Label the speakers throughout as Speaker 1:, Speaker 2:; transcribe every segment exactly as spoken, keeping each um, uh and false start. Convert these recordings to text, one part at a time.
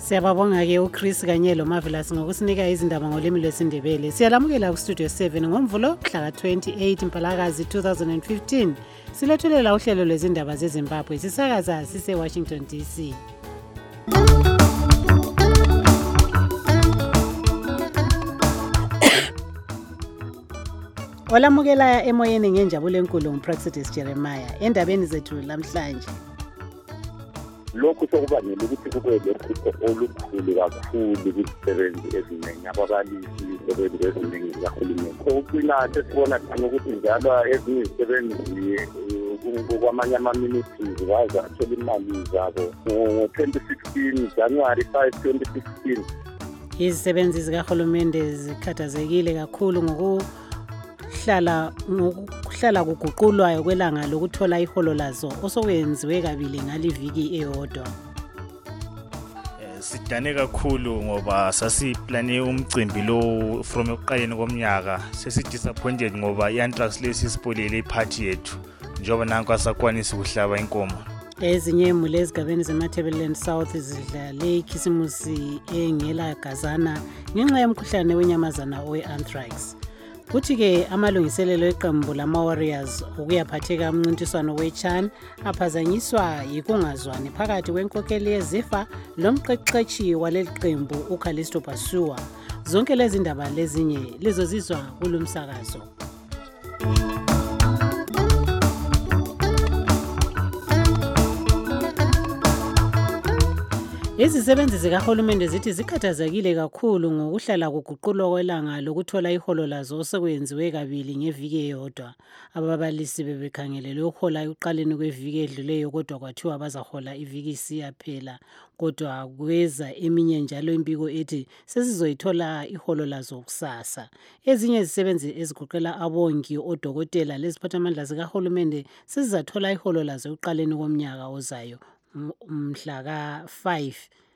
Speaker 1: Siyababonga-ke uChris kanye loMarvelous ngokusinika izindaba ngolimi lwesiNdebele. Siyalamukela kuStudio seven ngomvulo mhla ka-twenty-eight Mpalakazi two thousand fifteen. Silethulela uhlelo lwezindaba zeZimbabwe sisakaza sise-Washington D C. Olamukela emoyeni ngenjabulo enkulu nguPraxidis Jeremiah endabeni zethu lamhlanje.
Speaker 2: Lokhu sokubangela ukuthi kube lephupho olukhulu kakhulu kuzisebenzi eziningi ababalisi izisebenzi eziningi zikahulumeni. Kokugcina sesibona khona ukuthi njalo ezinye izisebenzi kwamanye ama-ministries baza athola imali zabo ngo-twenty sixteen January five twenty sixteen.
Speaker 1: Izisebenzi zikahulumende zikhathazekile kakhulu ngoku hlala ngokuhlala kuguqulwayo kwelanga lokuthola iholo lazo osokwenziwe kabili ngaliviki eyodwa.
Speaker 3: Sidane kakhulu ngoba sasiplane umcimbi lo from ekuqaleni komnyaka sesi-disappointed ngoba i-Antrax lesi sipolile iphathi yethu njengoba nanku asakwanisa ukuhlaba inkomo.
Speaker 1: Ezinye imuli ezigabeni zeMatabeleland South zidlale ikhisimusi engela gazana ngenxa yomkhuhlane wenyamazana owe-Anthrax. Kuthi-ke amalungiselelo eqembu lama-Warriors ukuyaphatheka umncintiswano we-CHAN aphazanyiswa yikungazwani phakathi kwenkokheli yeZIFA lomqeqeshi waleli qembu uCallisto Pasua. Zonke lezi ndaba lezinye lizozizwa kulumsakazo. Izisebenzi zikahulumende zithi zikhathazekile kakhulu ngokuhlala kuguqulwa kwelanga lokuthola iholo lazo osekwenziwe kabili ngeviki eyodwa. Ababalisi bebekhangelele ukuhola ekuqaleni kweviki edluleyo kodwa kwathiwa bazahola iviki isiyaphela. Kodwa kweza eminye njalo impiko ethi sesizoyithola iholo lazo kusasa. Ezinye izisebenzi ezigoqela abongi, odokotela leziphathamandla zikahulumende sezizathola iholo lazo ekuqaleni komnyaka ozayo. Mhla ka five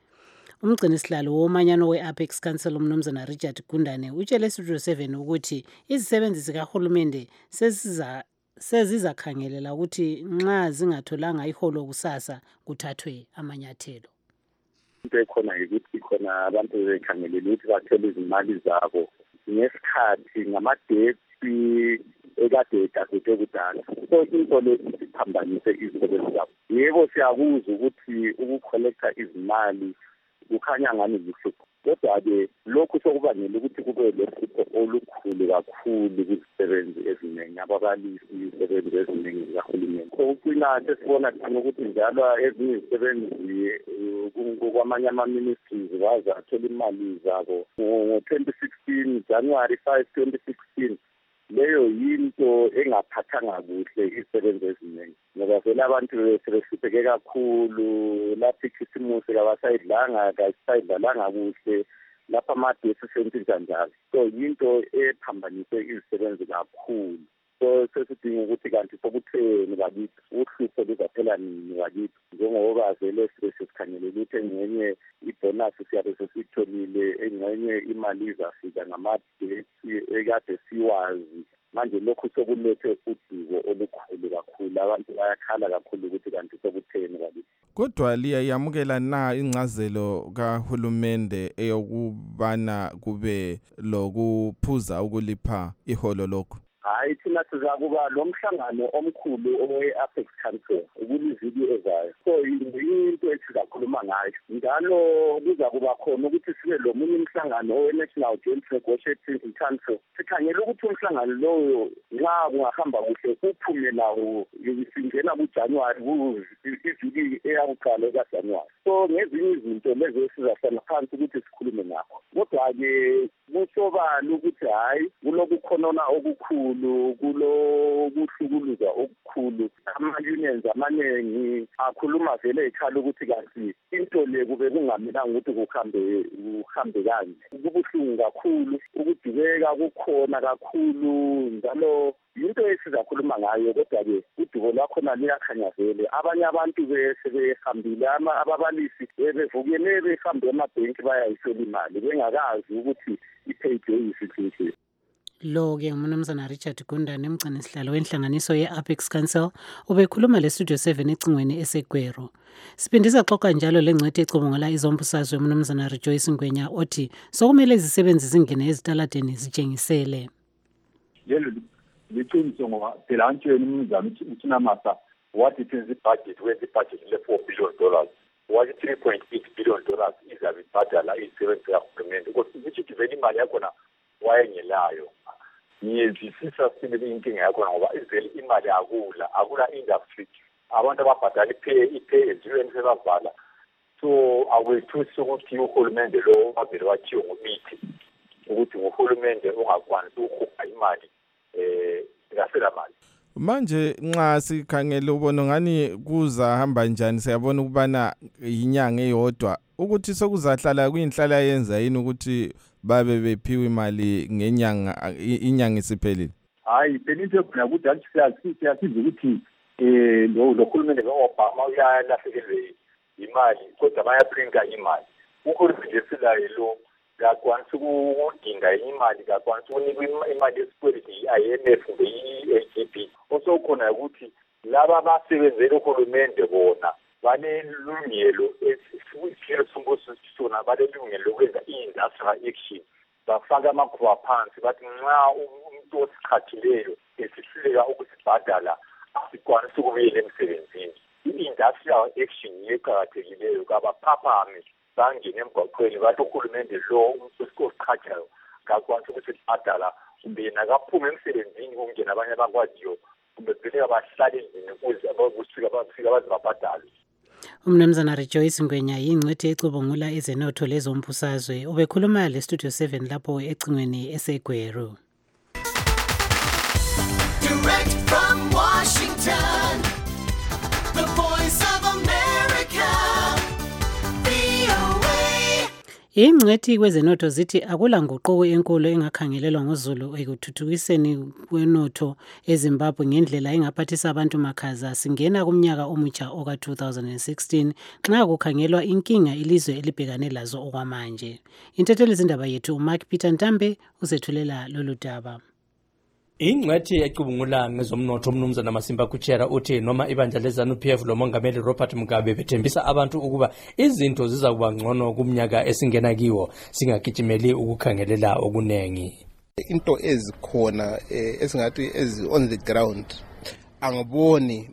Speaker 1: umgcini sihlalo womanyano we-Apex Council umnumzana Richard Gundane utshele Studio seven ukuthi izisebenzi zikahulumende seziza sezizakhangelela ukuthi nxa zingatholanga iholo kusasa kuthathwe amanyathelo.
Speaker 2: Into ekhona ukuthi khona abantu bekhangelela ukuthi bathole izimali zabo ngesikhathi ngamadethi ekade egadwe kudala. So into lesi siphambanise izisebenzi zabo. Yebo siyakuzwa ukuthi ukukholecta izimali kukhanya ngani zihlupho. Kodwa-ke lokhu sokubangela ukuthi kube lephupho olukhulu kakhulu kuzisebenzi eziningi ababalisi izisebenzi eziningi zikahulumeni. Kokugcina sesibona khona ukuthi njalo ezinye izisebenzi kwamanye ama-ministries baza athola imali zabo ngo-twenty sixteen January five twenty sixteen. Leyo yinto engaphathanga kuhle izisebenzi eziningi ngoba vele abantu sebehlupheke kakhulu lapho ikhisimusi kabasayidlanga kasayidlalanga kuhle lapha amadesi sentshintsha njalo. So yinto ephambanise izisebenzi kakhulu. So sesidinga ukuthi kanti sokutheni bakithi uhlupho luzaphela nini bakithi njengoba vele sesikhangelele ukuthi engxenye ibonus siyabe sesitholile engxenye imali izafika ngamadesi ekade siwazi. Manje lokhu sokulethe udubo olukhulu kakhulu abantu bayakhala kakhulu ukuthi kanti sokutheni bakithi.
Speaker 4: Kodwa liyayamukela na incazelo kahulumende eyokubana kube lokuphuza ukulipha iholo lokho?
Speaker 2: Hayi thina sizakuba lo mhlangano omkhulu owe-Apex Council ukuliviki ezayo. So into esizakhuluma ngayo njalo kuzakuba khona ukuthi sibe lo munye umhlangano owe-National Joint Negotiating Council. Sikhangela ukuthi umhlangano loyo nxa kungahamba kuhle uphume lawo singena kuJanuwari iviki eyakuqala kaJanuwari. So ngezinye izinto lezo esizahlala phansi ukuthi sikhulume ngakho. Kodwa-ke kusobala ukuthi hayi kulokukhonona okukhulu kulo kuhlukuluza okukhulu. Ama-unions amaningi akhuluma vele ekhala ukuthi kanti into le kube kungamelanga ukuthi kuhambe kuhambe kanje. Kubuhlungu kakhulu ukudubeka kukhona kakhulu njalo into esizakhuluma ngayo kodwa-ke udubo lwakhona liyakhanya vele. Abanye abantu sebehambile ababalisi bevukele behambe emabhenki bayayisela imali bengakazi ukuthi i-payday isithini.
Speaker 1: Lo-ke umnumzana Richard Gundane umgcini sihlalo wenhlanganiso ye-Apex Council ubekhuluma le-Studio seven ecingweni eseGweru. Siphindisa xoxa njalo lengcwethi ecubungula izombusazwe umnumzana Rejoice Ngwenya othi sokumele izisebenzi zingene ezitaladeni zitshengisele.
Speaker 5: Lelo liqiniso ngoba phela antsheni umnumzana uThinamasa wathi phenzi budget wenza budget le four billion dollars. Wathi three point eight billion dollars izabe ibhadala izisebenzi zikahulumende. Ukuthi ukuthi vele imali yakhona wayengelayo. Ngiyezwisisa sibili inkinga yakhona ngoba ivele imali akula akula industry abantu ababhadala ipay ipay ezweni sebavala so awethusi ukuthi uhulumende lo abele wathiwa ngomithi ukuthi uhulumende ongakwanisi ukukhupha imali eh ngasela mali.
Speaker 4: Manje nxa sikhangele ubona ngani kuza hamba njani siyabona ukubana inyanga eyodwa ukuthi sokuzahlala kuyinhlala yenza yini ukuthi babe bephiwe imali ngenyanga inyanga isiphelile.
Speaker 5: Hayi benithe khona ukuthi asiyazi siyasiza ukuthi eh lo lokhulumende kaObama uyalahlekelwe imali kodwa bayaprinta imali. Uhulumende esilayo lo yakwanisa ukudinga imali yakwanisa ukunika imali yesikweletu i-I M F kumbe i-A G B. Osokhona ukuthi laba abasebenzela uhulumende bona banelungelo esifile sombuso sona banelungelo lokwenza i-industrial action bafaka amakhuba phansi bathi nxa umuntu osikhathileyo esihluleka ukusibhadala asikwanisa ukubuyela emsebenzini. I-industrial action yeqakathekileyo kabaphaphame bangene emgwaqweni bathi uhulumende lo umuntu osikhathayo kakwanisa ukusibhadala kumbe nakaphume emsebenzini kungena abanye abakwaziyo kumbe vele abahlale endlini ukuze abafika abafika bazibabhadale.
Speaker 1: Umnumzana Rejoice Ngwenya yingcwethi ecubungula izenotho lezombusazwe ubekhuluma le-Studio seven lapho ecingweni eseGweru.
Speaker 6: Direct from Washington, the voice of America, V O A.
Speaker 1: Ingcwethi kwezenotho zithi akula nguquko enkulu engakhangelelwa ngoZulu ekuthuthukiseni kwenotho eZimbabwe ngendlela engaphathisa abantu makhaza singena kumnyaka omutsha oka two thousand sixteen nxa kukhangelwa inkinga ilizwe elibhekane lazo okwamanje. Intatheli zindaba yethu uMark Peter Ntambe usethulela lolu daba.
Speaker 7: Ingcwethi ecubungula ngezomnotho umnumzana Masimba Kuchera uthi noma ibandla leZANU-P F lomongameli Robert Mugabe bethembisa abantu ukuba izinto zizakuba ngcono kumnyaka esingena kiwo singagijimeli ukukhangelela okunengi.
Speaker 8: Into ezikhona esingathi ezi on the ground angiboni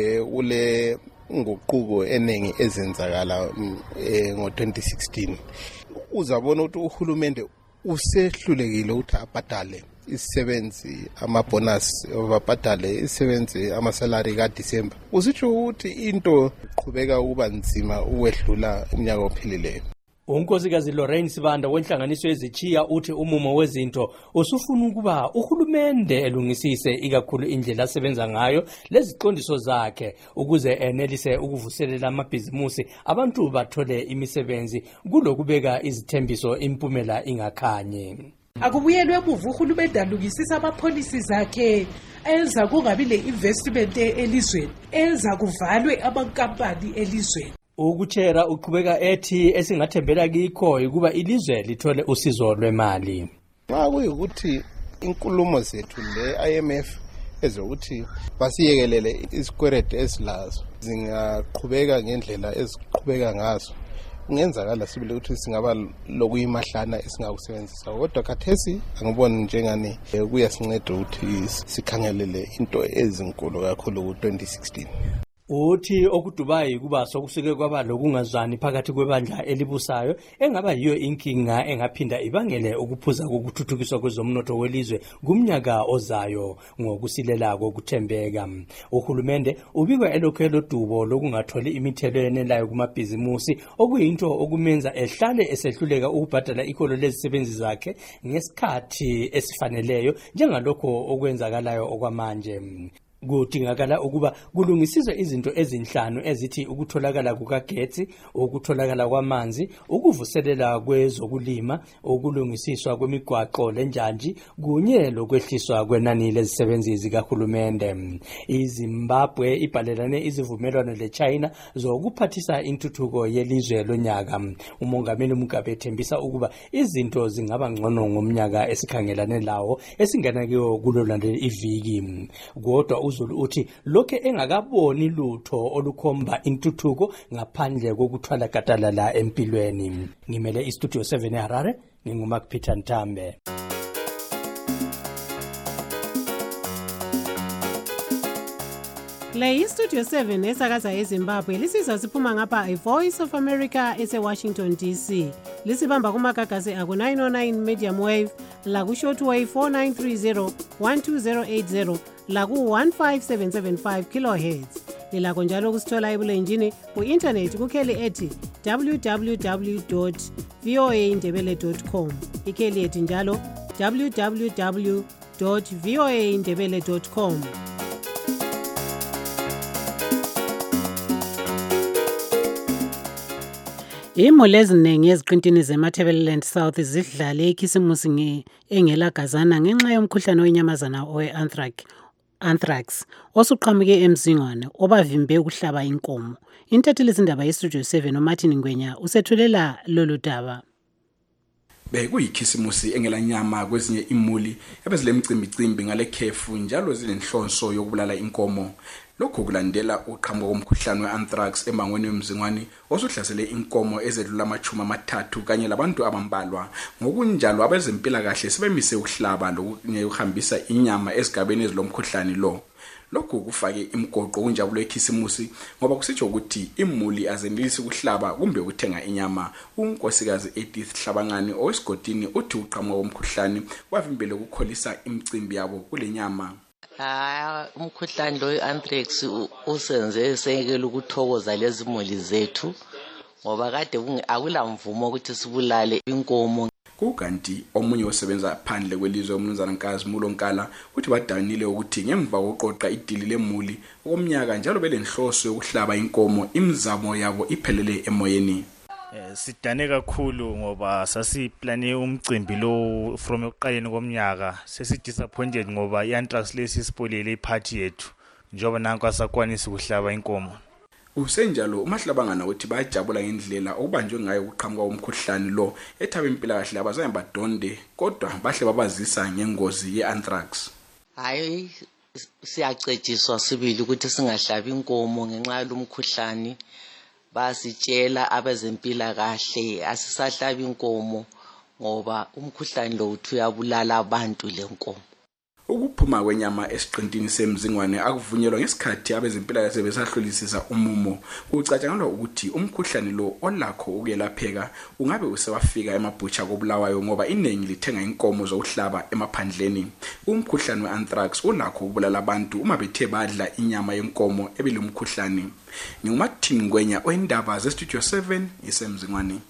Speaker 8: ule ngoquko enengi ezenzakala ngo twenty sixteen. Uzabona ukuthi uhulumende usehlulekile ukuthi abhadale isisebenzi amabonus obabhadale isisebenzi amasalary ka December. Usitsho ukuthi into iqhubeka ukuba nzima ukwedlula umnyaka ophelileyo.
Speaker 7: Unkosikazi Lorraine Sibanda wenhlanganiso ezichiya uthi umumo wezinto usufuna ukuba uhulumende elungisise ikakhulu indlela asebenza ngayo leziqondiso zakhe ukuze enelise ukuvuselela amabhizimusi abantu bathole imisebenzi kulokubeka izithembiso impumela ingakhanye.
Speaker 9: Akubuyelwe emuva uhulumende alungisisa ama-policies zakhe enza kungabi le-investment elizweni enza kuvalwe amankampani elizweni.
Speaker 7: Ukuchera uqhubeka ethi esingathembela kikho ukuba ilizwe lithole usizo lwemali.
Speaker 8: Nxa kuyikuthi inkulumo zethu le-I M F ezokuthi basiyekelele isikweletu esilazo zingaqhubeka ngendlela eziqhubeka ngazo kungenzakala sibile ukuthi singaba lokuyimahlana esingakusebenzisa kodwa khathesi angiboni njengani kuyasinceda ukuthi sikhangelele into ezinkulu kakhulu ku twenty sixteen.
Speaker 7: Uthi okuDubai kuba sokusuke kwaba lokungazwani phakathi kwebandla elibusayo engaba yiyo inkinga engaphinda ibangele ukuphuza kokuthuthukiswa kwezomnotho welizwe kumnyaka ozayo ngokusilela kokuthembeka. Uhulumende ubikwa elokhelo dubo lokungatholi imithelo yenelayo kumabhizimusi okuyinto okumenza ehlale esehluleka ukubhadala ikolo lezisebenzi zakhe ngesikhathi esifaneleyo njengalokho okwenzakalayo okwamanje. kudingakala ukuba kulungisizwe izinto ezinhlanu ezithi ukutholakala kukagetsi, ukutholakala kwamanzi, ukuvuselela kwezokulima, ukulungisiswa kwemigwaqo lenjanji kunye lokwehliswa kwenani lezisebenzi zikahulumende. iZimbabwe ibhalelane izivumelwano leChina zokuphathisa intuthuko yelizwe lonyaka. Umongameli Mugabe ethembisa ukuba izinto zingaba ngcono ngomnyaka esikhangelane lawo esingena kuyo kulolandela iviki. Kodwa uZulu uthi lokho engakaboni lutho olukhomba intuthuko ngaphandle kokuthwala gatalala empilweni. Ngimele iStudio seven eHarare, nginguMark Peter Ntambe.
Speaker 1: Le iStudio seven esakaza eZimbabwe lisizwa siphuma ngapha iVoice of America ese-Washington D C. Lisibamba kumagagasi aku nine oh nine medium wave, laku shortwave four nine three zero one two zero eight zero, laku one five seven seven five kilohertz. Lilakho njalo kusithola ebulenjini ku-internet kukheli ethi w w w dot voa ndebele dot com. Ikheli ethi njalo w w w dot voa ndebele dot com. Imoli eziningi eziqintini zeMatabeleland South zidlale ikhisimusi engelagazana ngenxa yomkhuhlane wenyamazana owe-anthrax anthrax osuqhamuke emzingwane obavimbe ukuhlaba inkomo. Intatheli izindaba yeStudio seven uMartin Ngwenya usethulela lolu daba.
Speaker 10: Bekuyikhisimusi engelanyama kwezinye imuli ebezilemcimbi-cimbi ngale khefu njalo zilenhlonso yokubulala inkomo. Lokho kulandela uqhamuko komkhuhlane we-anthrax emangweni wemzingwane osuhlasele inkomo ezedlula amachumi amathathu kanye labantu abambalwa. Ngokunjalo abezempilakahle sebemise ukuhlaba lokuhambisa inyama ezigabeni ezilomkhuhlane lo. Lokho kufake imgoqo kunjabulo ekhisimusi ngoba kusitsho ukuthi imuli azenelisi ukuhlaba kumbe ukuthenga inyama. Unkosikazi Edith Hlabangani owesigodini uthi uqhamuko komkhuhlane wavimbele ukukholisa imicimbi yabo kule nyama.
Speaker 11: Ah, umkhuhlane lo anthrax usenze sekele ukuthokoza lezi muli zethu ngoba kade akula mvumo ukuthi sibulale inkomo.
Speaker 10: Kukanti omunye osebenza phandle kwelizwe uMnumzana Nkazi Mulonkala uthi badanile ukuthi ngemva kokuqoqa idili lemuli okomnyaka njalo belenhloso yokuhlaba inkomo imizamo yabo iphelele emoyeni.
Speaker 3: Eh sidane kakhulu ngoba sasiplane umcimbi lo from ekuqaleni komnyaka sesidisappointed ngoba ianthrax lesi sipolele iparty yethu njoba nanku asakwanisa ukuhlaba inkomo.
Speaker 10: Usenjalo uMahlabangana uthi bayajabula ngendlela okubanjwe ngayo ukuqhamuka komkhuhlane lo ethabe impilakahle abazange badonde kodwa bahle babazisa ngengozi yeanthrax.
Speaker 11: Hayi siyacetshiswa sibili ukuthi singahlabi inkomo ngenxa yalomkhuhlane. Basitshela abezempilakahle asisahlabi inkomo ngoba umkhuhlane lo uthi uyabulala abantu lenkomo.
Speaker 10: Ukuphuma kwenyama esiqintini semzingwane akuvunyelwa ngesikhathi abezempilakahle besahlolisisa umumo. Kucatshangelwa ukuthi umkhuhlane lo olakho ukuyelapheka ungabe usewafika emabhutsha kobulawayo ngoba iningi lithenga inkomo zokuhlaba emaphandleni. Umkhuhlane weanthrax olakho ukubulala abantu uma bethe badla inyama yenkomo ebilomkhuhlane. NginguMartin Ngwenya oyindaba zeStudio seven isemzingwane.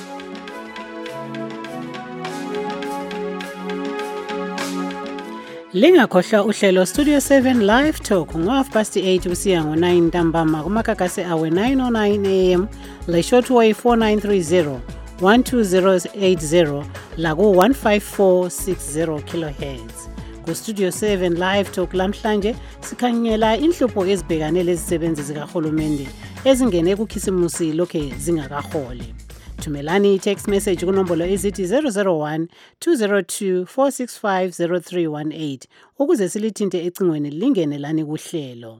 Speaker 1: Lingakhohlwa uhlelo Studio seven Live Talk ngo-half past eight kusiya ngo-nine ntambama kumakagasi awe nine oh nine a m le shortwave four nine three zero one two zero eight zero laku one five four six zero kilohertz. Ku-Studio seven Live Talk lamhlanje sikhangela inhlupho ezibhekane lezisebenzi zikahulumende ezingene kukhisimusi lokhe zingakaholi. Thumelani i-text message kunombolo ezithi zero zero one two zero two four six five zero three one eight ukuze silithinte ecingweni lingene lani kuhlelo.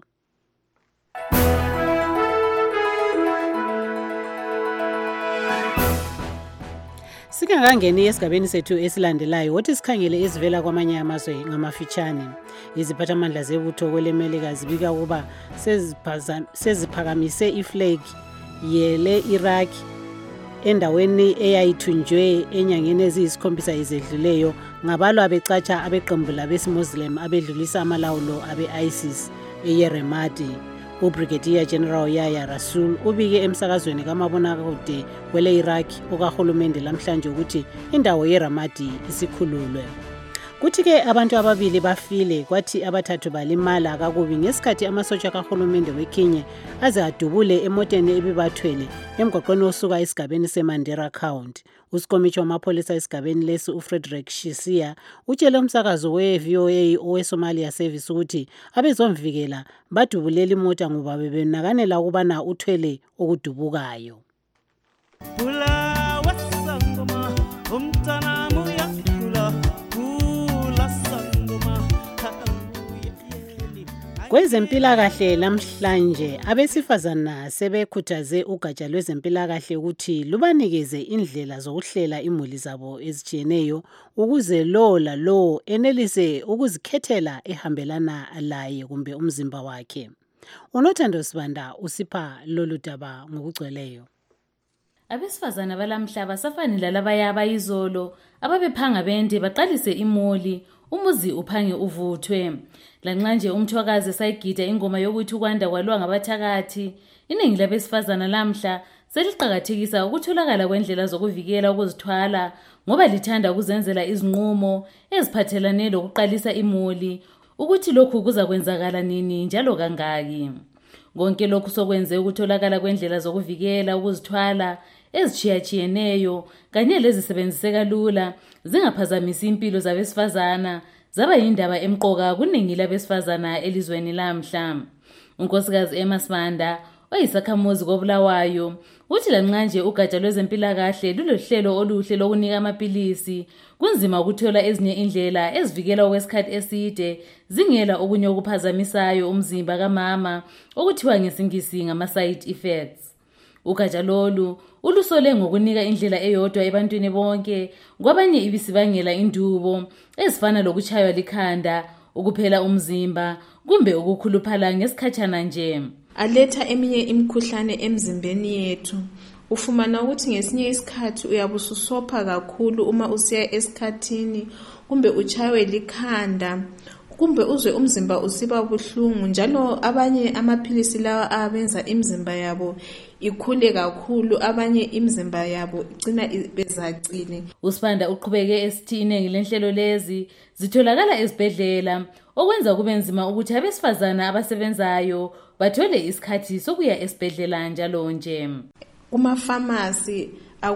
Speaker 1: Sikangangeni esigabeni sethu esilandelayo wothi sikhangele ezivela kwamanye amazwe ngamafitshane. Iziphathamandla zebutho kwelemelika zibika ukuba seziphakamise iflag yele Iraq endaweni eyayithunjwe enyangeni eziyisikhombisa ezedluleyo ngabalwa becatsha abeqembu labesimuslim abedlulisa amalawulo abe-ISIS eYeremati. uBrigadier General Yahya Rasul ubike emsakazweni kamabonakude kwele Iraq okahulumende lamhlanje ukuthi indawo yeRamadi isikhululwe. Kuthi-ke abantu ababili bafile kwathi abathathu balimala kakubi ngesikhathi amasotsha kahulumende weKenya aze adubule emoteni ebibathwele emgwaqweni osuka esigabeni seMandera County. Usikomitshi wamapholisa esigabeni lesi uFrederick Shisia utshele umsakazo we-V O A oweSomalia Service ukuthi abezomvikela badubulela imota ngoba bebenakanela ukubana uthwele okudubukayo. Kwezempilakahle namhlanje abesifazana sebekhuthaze ugatsha lwezempilakahle ukuthi lubanikeze indlela zokuhlela imuli zabo ezitshiyeneyo ukuze lo lalo enelise ukuzikhethela ehambelana laye kumbe umzimba wakhe. Unothando Sibanda usipha lolu daba ngokugcweleyo.
Speaker 12: Abesifazana balamhlaba safani lalabaya abayizolo ababephanga bende baqalise imoli umuzi uphange uvuthwe. Lanxa nje umthwakazi sayigida ingoma yokuthi ukwanda kwalwa ngabathakathi, iningi labesifazana lamhla seliqhakathekisa ukutholakala kwendlela zokuvikela ukuzithwala ngoba lithanda ukuzenzela izinqumo eziphathelane lokuqalisa imuli ukuthi lokhu kuza kwenzakala nini njalo kangaki. Konke lokhu sokwenze ukutholakala kwendlela zokuvikela ukuzithwala ezitshiyatshiyeneyo kanye lezisebenziseka lula zingaphazamisi impilo zabesifazana zaba yindaba emqoka kuningi labesifazana elizweni lamhla. Unkosikazi Emma Sibanda oyisakhamuzi koBulawayo uthi lanxa nje ugatsha lwezempilakahle lulohlelo oluhle lokunika amapilisi kunzima ukuthola ezinye indlela ezivikela okwesikhathi eside zingela okunye okuphazamisayo umzimba kamama okuthiwa ngesingisi ngama side effects. Ugatsha lolu ulusole ngokunika indlela eyodwa ebantwini bonke kwabanye ibisibangela indubo ezifana lokuchaywa likhanda, ukuphela umzimba kumbe ukukhuluphala ngesikhatshana nje.
Speaker 13: Aletha eminye imikhuhlane emzimbeni yethu. Ufumana ukuthi ngesinye isikhathi uyabususopha kakhulu uma usiya esikhathini kumbe uchaywe likhanda kumbe uzwe umzimba usiba buhlungu njalo abanye amaphilisi lawa abenza imzimba yabo ikhule kakhulu abanye imzimba yabo igcina bezacile.
Speaker 12: Usibanda uqhubeke esithi iningi lenhlelo lezi zitholakala ezibhedlela okwenza kube nzima ukuthi abesifazana abasebenzayo bathole isikhathi sokuya esibhedlela njalo nje.
Speaker 13: Kuma pharmacy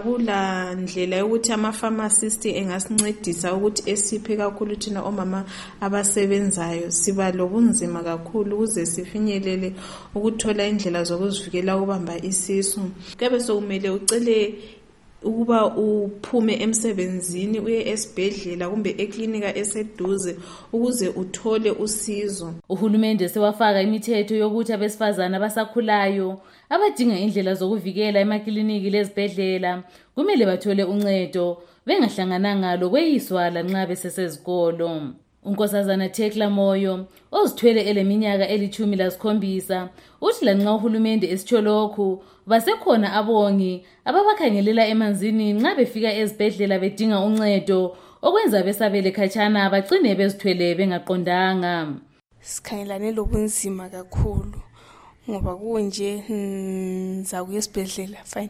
Speaker 13: akula ndlela yokuthi ama pharmacist engasincedisa ukuthi esiphe kakhulu thina omama abasebenzayo siba lobunzima kakhulu ukuze sifinyelele ukuthola indlela zokuzivikela ukubamba isisu. Kube sokumele ucele ukuba uphume emsebenzini uye esibhedlela kumbe eklinika eseduze ukuze uthole usizo.
Speaker 12: Uhulumende sewafaka imithetho yokuthi abesifazana abasakhulayo abadinga indlela zokuvikela emakliniki lezibhedlela kumele bathole uncedo bengahlangananga lokweyiswa lanxa besesezikolo. Unkosazana Thekla Moyo ozithwele eleminyaka elithumi lasikhombisa uthi lanxa uhulumende esitsho lokhu basekhona abongi ababakhangelela emanzini nxa befika ezibhedlela bedinga uncedo okwenza besabele khatshana bagcine bezithwele bengaqondanga.
Speaker 14: Sikhangelane lobunzima kakhulu ngoba kunje ngizakuya esibhedlela fine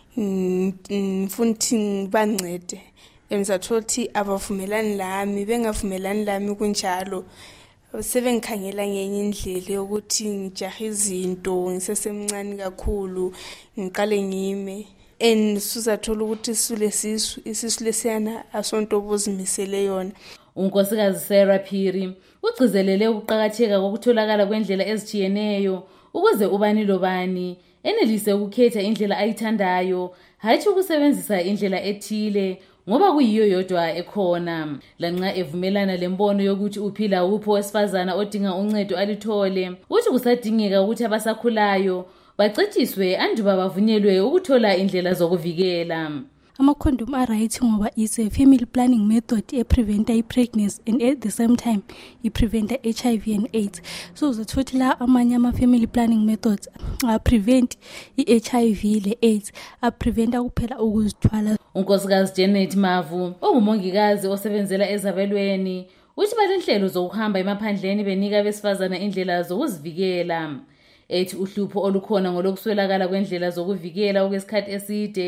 Speaker 14: ngifuna ukuthi ngibancede emzathothi abavumelani lami bengavumelani lami kunjalo sebengikhangela ngenye indlela yokuthi ngijahe izinto ngisesemncane kakhulu ngiqale ngime and susathola ukuthi sulesisu isisu lesiyana asonto obuzimisele yona.
Speaker 12: Unkosikazi Sarah Phiri ugcizelele ukuqhakatheka kokutholakala kwendlela ezitshiyeneyo ukuze ubani lobani enelise ukukhetha indlela ayithandayo hayi ukusebenzisa indlela ethile ngoba kuyiyo yodwa ekhona. Lanxa evumelana lembono yokuthi uphila upho wesifazana odinga uncedo alithole uthi kusadingeka ukuthi abasakhulayo bacetshiswe anduba bavunyelwe ukuthola indlela zokuvikela.
Speaker 15: Ama-condom are-right ngoba is a family planning method epreventa i-pregnancy and at the same time ipreventa H I V and AIDS. So uzathothi la amanye ama-family planning methods a-prevent i-H I V le-AIDS a-preventa kuphela ukuzithwala.
Speaker 12: Unkosikazi Janet Mavu ongumongikazi osebenzela ezabelweni uthi balenhlelo zokuhamba emaphandleni benika abesifazana indlela zokuzivikela. Ethi uhlupho olukhona ngolokuswelakala kwendlela zokuvikela okwesikhathi eside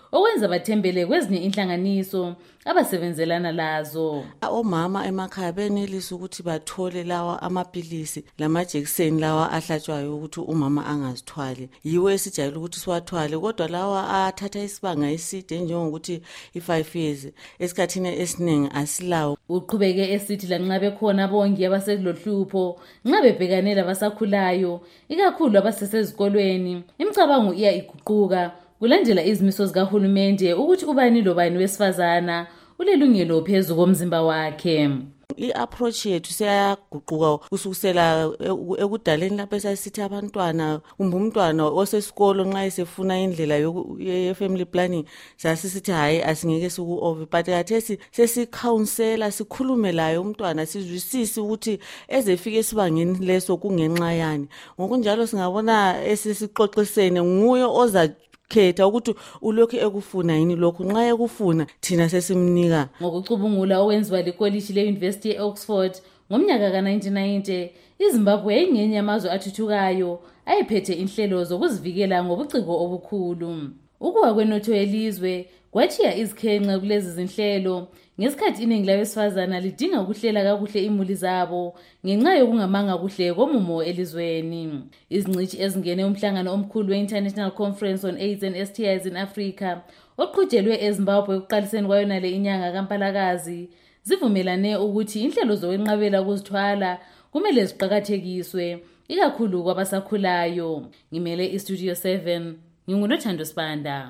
Speaker 12: okwenza bathembele kwezinye inhlanganiso abasebenzelana lazo.
Speaker 16: Omama emakhaya benelisa ukuthi bathole lawa amapilisi lamajekiseni lawa ahlatshwayo ukuthi umama angazithwali. Yiwo esijayele ukuthi siwathwale, kodwa lawa athatha isibanga eside njengokuthi i-five years esikhathini esiningi asilawo.
Speaker 12: Uqhubeke esithi lanxa bekhona bonke abaselohlupho nxa bebhekane labasakhulayo ikakhulu abasesezikolweni, imicabango iya iguquka kulandela izimiso zikahulumende ukuthi ubani lobani wesifazana ulelungelo phezu komzimba wakhe.
Speaker 16: I-approach yethu siyaguquka kusukisela ekudaleni lapho esasithi abantwana kumbe umntwana osesikolo nxa esefuna indlela ye-family planning sasisithi hayi asingeke siku-over, but kathesi sesikhawunsela sikhulume layo umntwana sizwisise ukuthi ezefika esibangeni leso kungenxa yani. Ngokunjalo singabona esesixoxisene nguye oza khetha ukuthi ulokhu ekufuna yini lokhu, nxa ekufuna thina sesimnika.
Speaker 12: Ngokucubungula owenziwa likoliji le-University e-Oxford ngomnyaka ka nineteen ninety, iZimbabwe yayingenye yamazwe athuthukayo ayephethe inhlelo zokuzivikela ngobuciko obukhulu. Ukuwa kwenotho yelizwe kwachiya izikhenxe kulezi zinhlelo ngesikhathi iningi labesifazana lidinga ukuhlela kakuhle imuli zabo ngenxa yokungamanga kuhle komumo elizweni. Izingcithi ezingene umhlangano omkhulu we-International Conference on AIDS and S T Is in Africa oqhujelwe eZimbabwe ekuqaliseni kwayona le inyanga kaMpalakazi zivumelane ukuthi inhlelo zokwenqabela ukuzithwala kumele ziqhakathekiswe ikakhulu kwabasakhulayo. Ngimele iStudio seven, nginguNothando Sibanda.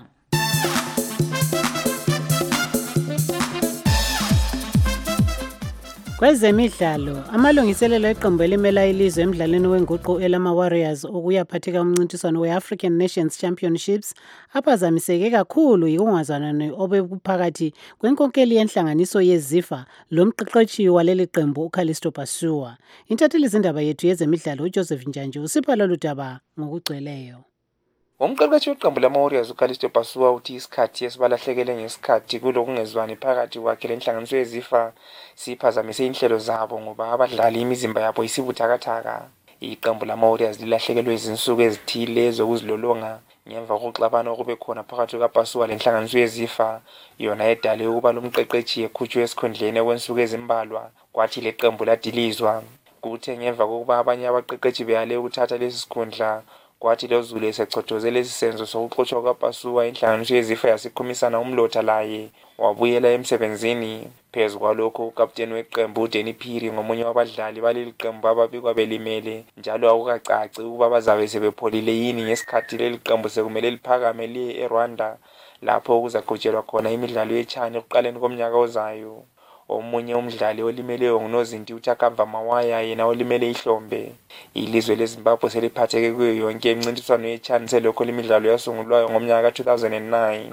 Speaker 1: Kwezemidlalo, amalungiselelo eqembu elimela ilizwe emidlalweni wenguqu elama Warriors okuyaphatheka umncintiswano we-African Nations Championships aphazamiseke kakhulu yikungazwanani obebuphakathi kwenkonkeli yenhlanganiso yeZIFA lomqeqeshi waleli qembu uCallisto Pasua. Intatheli zindaba yethu yezemidlalo uJoseph Njanji usipha lolu daba ngokugcweleyo.
Speaker 17: Umqeqeshi weqembu lama-Warriors uCallisto Pasua uthi isikhathi esibalahlekele ngesikhathi kulokungezwani phakathi kwakhe lenhlanganiso yeZIFA siphazamise inhlelo zabo ngoba abadlali imizimba yabo isibuthakathaka. Iqembu lama-Warriors lilahlekelwe izinsuku ezithile zokuzilolonga ngemva kokuxabana okube khona phakathi kukaPasua lenhlanganiso yeZIFA, yona edale ukuba lo mqeqeshi ekhutshwe esikhundleni okwensuku ezimbalwa. Kwathi le qembu ladilizwa kuthe ngemva kokuba abanye abaqeqeshi beyale ukuthatha lesi sikhundla, kwathi lo Zulu esechothoze lesi senzo sokuxotshwa kwaPasua, inhlanganiso yeZIFA yasikhumisana umlotha laye wabuyela emsebenzini. Phezu kwalokho ukapteni weqembu uDenny Phiri ngomunye wabadlali baleli qembu ababikwa belimele, njalo akukacaci ukuba bazabe sebepholile yini ngesikhathi leli qembu sekumele liphakame liye eRwanda lapho kuzaqhutshelwa khona imidlalo yeChani ekuqaleni komnyaka ozayo. Omunye umdlali olimeleyo nguNozinti uThakava Mawaya, yena olimele ihlombe. Ilizwe leZimbabwe seliphatheke kuyo yonke imncintiswano yeChani selokho imidlalo yasungulwayo ngomnyaka ka two thousand nine.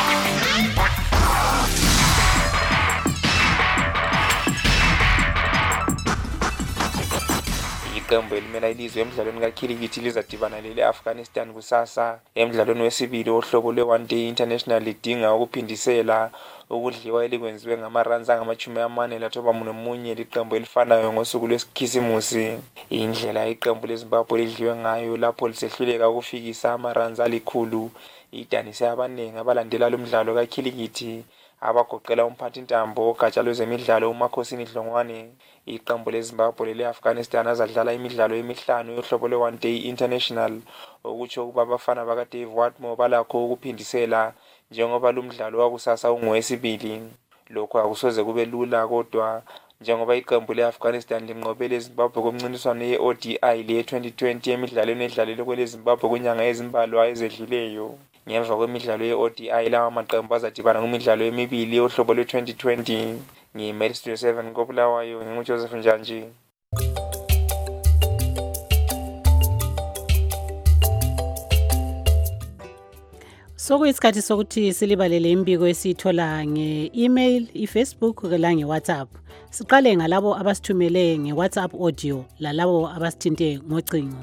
Speaker 17: Iqembu elimela ilizwe emidlalweni kakhilikithi lizadibana lele-Afghanistan kusasa emidlalweni wesibili ohlobo lwe-one day international lidinga ukuphindisela ukudliwa elikwenziwe ngamaranzi angamachumi amane lathoba nomunye liqembu elifanayo ngosuku lwesikhisimusi. Indlela iqembu leZimbabwe lidliwe ngayo lapho lisehluleka ukufikisa amaranzi alikhulu idanise abaningi abalandela lo mdlalo kakhilikithi abagoqela umphathi ntambo ogatsha lwezemidlalo uMakhosini Dlongwane. Iqembu leZimbabwe lele-Afghanistan azadlala imidlalo emihlanu yohlobo lwe-one day international, okutsho ukuba abafana bakaDave Watmore balakho ukuphindisela njengoba lo mdlalo wakusasa ungowesibili. Lokho akusoze kube lula, kodwa njengoba iqembu le-Afghanistan linqobele eZimbabwe kumncintiswano ye-O D I le twenty twenty emidlalweni edlalelwe kweleZimbabwe kwinyanga ezimbalwa ezedluleyo. Ngemva kwemidlalo ye-O D I lawa maqembu azadibana kumidlalo emibili yohlobo lwe-twenty twenty. Ngimele Studio seven koBulawayo, nginguJoseph Njanji.
Speaker 1: Sokuyisikhathi sokuthi silibalele imbiko esiyithola nge-email, i-Facebook la nge-WhatsApp. Siqale ngalabo abasithumele nge-WhatsApp audio lalabo abasithinte ngocingo.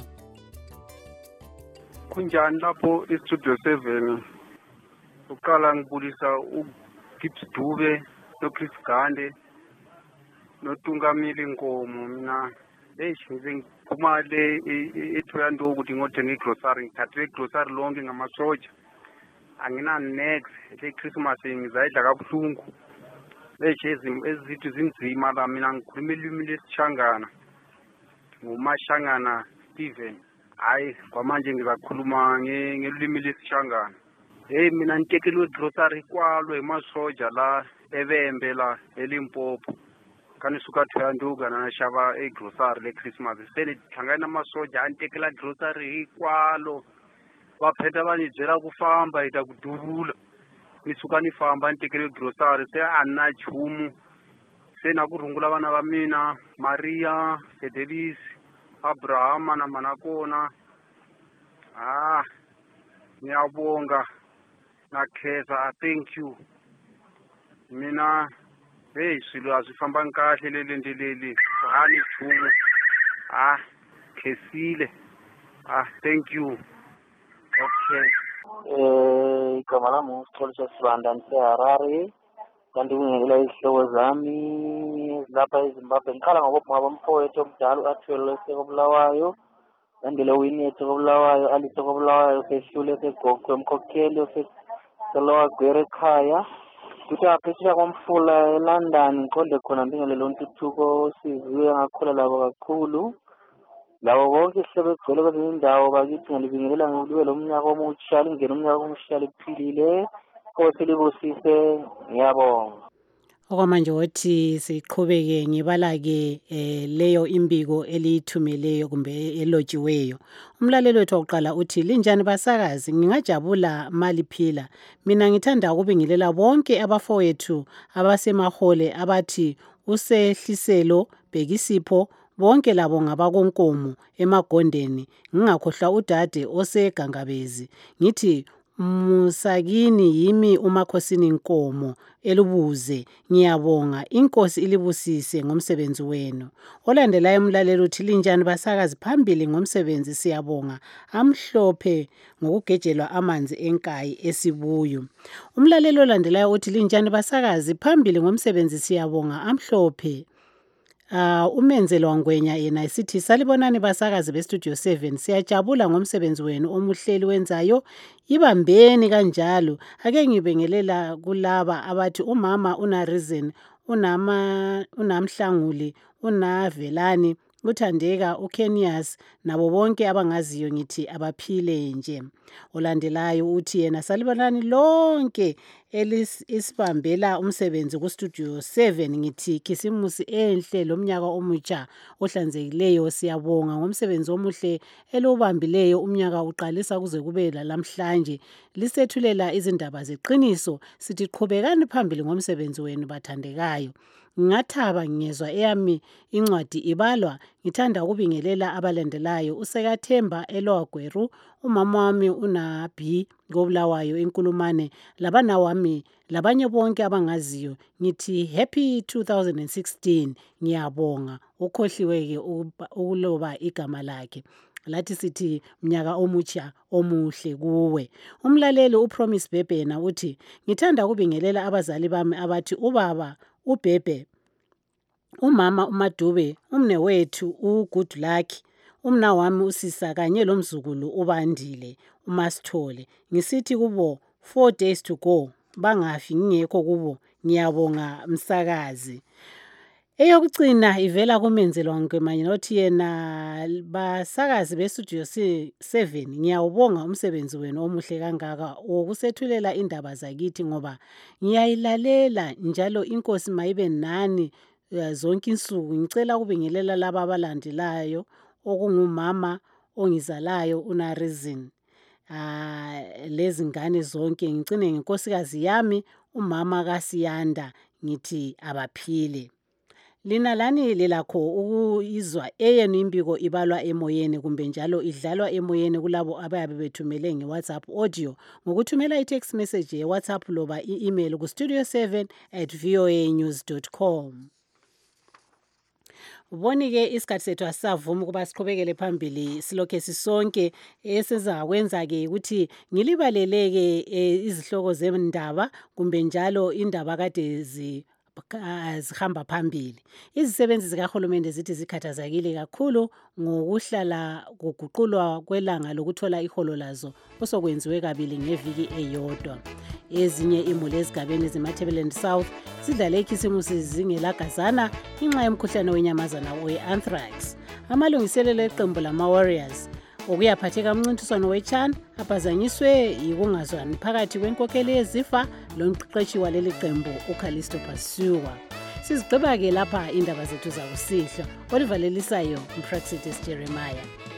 Speaker 18: Kunjani lapho iStudio seven? Uqala ngibulisa uGibbs Dube noChris Gande noTungamili Nkomo. Mina eish ngiphuma le ethoya into ukuthi ngothenga igrocery, ngithathe igrocery lonke ngamasoja. angina next le Christmas ngizayidla kabuhlungu leshe ezithi zinzima la mina ngikhuluma ilimi lesishangana ngumashangana Steven hayi kwamanje ngizakhuluma ngelimi lesishangana hey mina nitekelwe grocery kwalo emasoja la ebembe la eLimpopo kanisuka thoyanduka na shava e grocery le Christmas sele hlangana amasoja antekela grocery kwalo baphetha banijela kufamba ita kudubula nisuka nifamba ntekele grocery se anna chumu se na kurungula bana ba mina Maria Fedelis Abraham na manakona ah ngiyabonga na Kheza thank you mina hey swilo azifamba kahle lele ndelele hani chumu ah Khesile ah thank you okay
Speaker 19: eh igama lami usixolisa Sibanda ngiseHarare kanti kungekela ihloko zami lapha eZimbabwe ngikhala ngobaba mfowethu omdala uAtwell esekobulawayo andile Winnie Kobulawayo Alice Kobulawayo sehlule segokwe mkhokheli selowa gwere khaya kuthi aphetsha komfula eLondon ngiqonde khona mbingelelo ntuthuko siziwe ngakhula labo kakhulu labo bonke sebegcwele kwezinye indawo bakithi ngalibingelela ngiliwe lo mnyaka omutsha lingena umnyaka omutsha liphilile oselibusise ngiyabonga
Speaker 1: okwamanje wothi siqhubeke ngibala-ke eh, leyo imbiko eliyithumeleyo kumbe elotshiweyo. Umlaleli wethu wakuqala uthi linjani basakazi, ngingajabula maliphila. Mina ngithanda ukubingelela bonke abafowethu abasemahole abathi usehliselo Bhekisipho bonke labo ngabakonkomo emagondeni, ngingakhohlwa udade osegangabezi. Ngithi Musakini yimi uMakhosini Nkomo elubuze, ngiyabonga inkosi ilibusise ngomsebenzi wenu. Olandelayo umlaleli uthi linjani basakazi, phambili ngomsebenzi siyabonga, amhlophe ngokugejelwa amanzi enkayi esibuyu. Umlaleli olandelayo uthi linjani basakazi, phambili ngomsebenzi siyabonga, amhlophe Uh, umenzelwa ngwenya yena isithi salibonani basakazi bestudio seven, siyajabula ngomsebenzi wenu omuhleli wenzayo, ibambeni kanjalo. Ake ngibengelela kulaba abathi umama una reason, unama unamhlanguli, unavelani, uthandeka, uKenias nabo bonke abangaziyo ngithi abaphile nje. Olandelayo uthi yena salibonani lonke elisibambela umsebenzi ku studio seven, ngithi khisimusi enhle lomnyaka omutsha ohlanzekileyo, siyabonga ngomsebenzi omuhle elobambileyo umnyaka uqalisa kuze kube lamhlanje lisethulela izindaba zeqiniso, sithi qhubekani phambili ngomsebenzi wenu bathandekayo. Ngathaba ngezwa eyami incwadi ibalwa, ngithanda ukubingelela abalandelayo uSekathemba eLogweru, umama wami unabi Kobulawayo inkulumane, labana wami labanye bonke abangaziyo, ngithi happy two thousand sixteen, ngiyabonga. Ukhohliweke ukuloba igama lakhe. Lathi sithi mnyaka omutsha omuhle kuwe. Umlaleli uPromise Bebena uthi ngithanda ukubingelela abazali bami abathi ubaba uBhebe, umama uMadube, umnewethu uGood Luck, umna wami uSisa kanye lomzukulu uBandile uMasithole. Ngisithi kubo four days to go, bangafi ngingekho kubo, ngiyabonga msakazi. Eyokugcina ivela kumenzelwa ngwemanye nothi yena basakazi bestudio seven, ngiyawubonga umsebenzi wenu omuhle kangaka wokusethulela indaba zakithi, ngoba ngiyayilalela njalo inkosi mayibe nani zonke insuku. Ngicela ukubingelela laba abalandelayo okungumama ongizalayo una reason, ah lezi ngane zonke, ngicine ngenkosikazi yami umama kaSiyanda, ngithi abaphile. Lina lani lelakho ukuyizwa eyenu imbiko ibalwa emoyeni kumbe njalo idlalwa emoyeni kulabo abayabe bethumele ngeWhatsApp audio ngokuthumela i-text message yeWhatsApp loba i-email ku studio seven at voa news dot com. Ubonike isikhathi sethu asavuma ukuba siqhubekele phambili silokhe sisonke, esizakwenza ke ukuthi ngilibaleleke izihloko zendaba kumbe njalo indaba kade zi zihamba phambili. Izisebenzi zikahulumende zithi zikhathazekile kakhulu ngokuhlala kuguqulwa kwelanga lokuthola iholo lazo osokwenziwe kabili ngeviki eyodwa. Ezinye imuli ezigabeni zeMatabeleland South zidlale ikhisimusi zingelagazana ngenxa yomkhuhlane wenyamazana we-anthrax. Amalungiselelo eqembu lama-Warriors okuyaphatheka umncintiswano we-CHAN aphazanyiswe yikungazwani phakathi kwenkokheli yezifa lomqeqeshi waleli qembu uCallisto Pasuwa. Sizigqiba ke lapha indaba zethu zakusihlwa olivalelisayo uPraxitis Jeremiah.